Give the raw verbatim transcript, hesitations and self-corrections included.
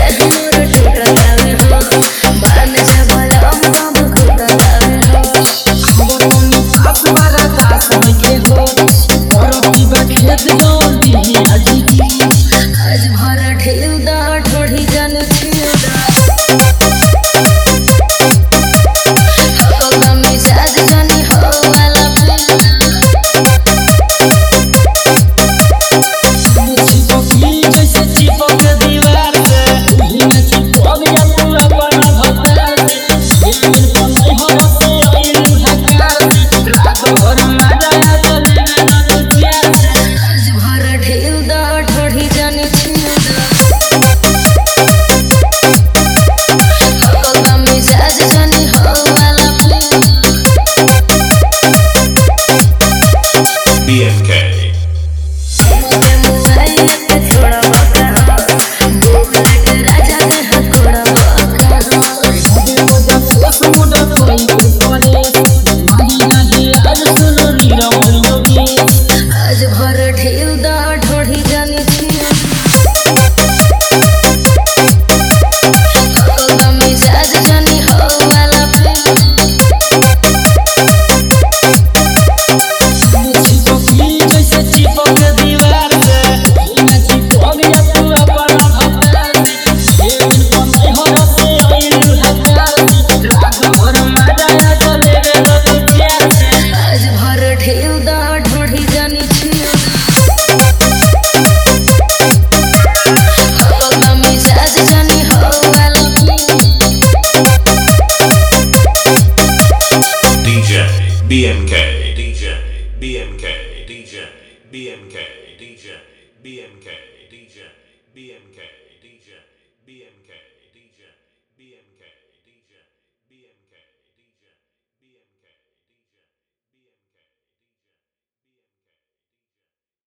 B M K. आज भर ढेउ दा ढोढ़ी जानी छिया कौवा मिजाज जानी हो वाला पे चिपकी जैसे चिपक दीवार से ना चिपक या तू अपन भक्ता से ये कमाई हो से आइल हकार रात भर मजा आ चले रे तू प्यार से आज भर ढेउ दा ढोढ़ी जानी छिया कौवा मिजाज जानी हो वाला पे D J B M K. D J B M K. D J B M K. D J B M K. D J B M K. D J B M K.